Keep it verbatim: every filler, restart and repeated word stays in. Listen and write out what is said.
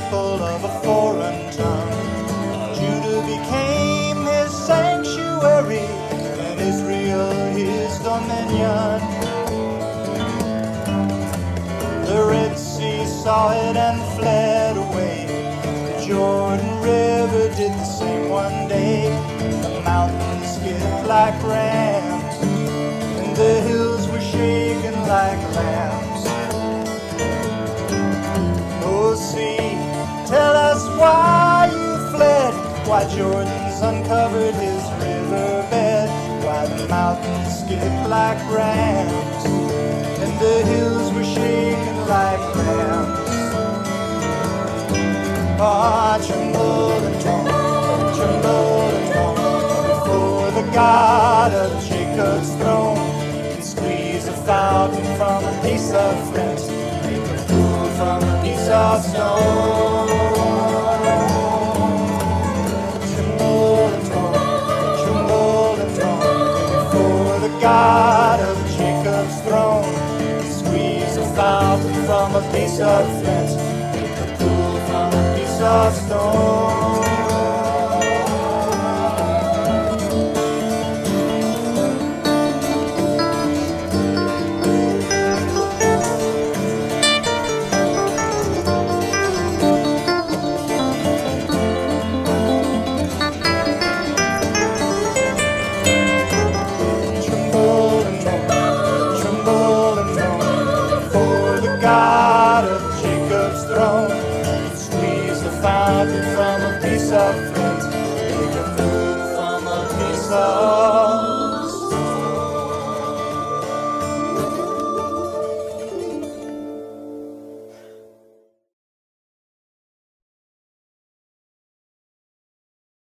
people of a foreign tongue. Judah became his sanctuary, and Israel his dominion. The Red Sea saw it and fled away. The Jordan River did the same one day. The mountains skipped like rams, and the hills were shaken like lambs. Oh sea, tell us why you fled, why Jordan's uncovered his riverbed, why the mountains skipped like rams, and the hills were shaken like lambs. Ah, tremble and tremble, tremble and tremble before the God of Jacob's throne. You can squeeze a fountain from a piece of flint, make a pool from a piece of stone. Tremble and tremble, tremble and tremble before the God of Jacob's throne. You can squeeze a fountain from a piece of flint, make a pool from a piece of stone. God of Jacob's throne, squeeze the fountain from a piece of flint, make a pool from a piece of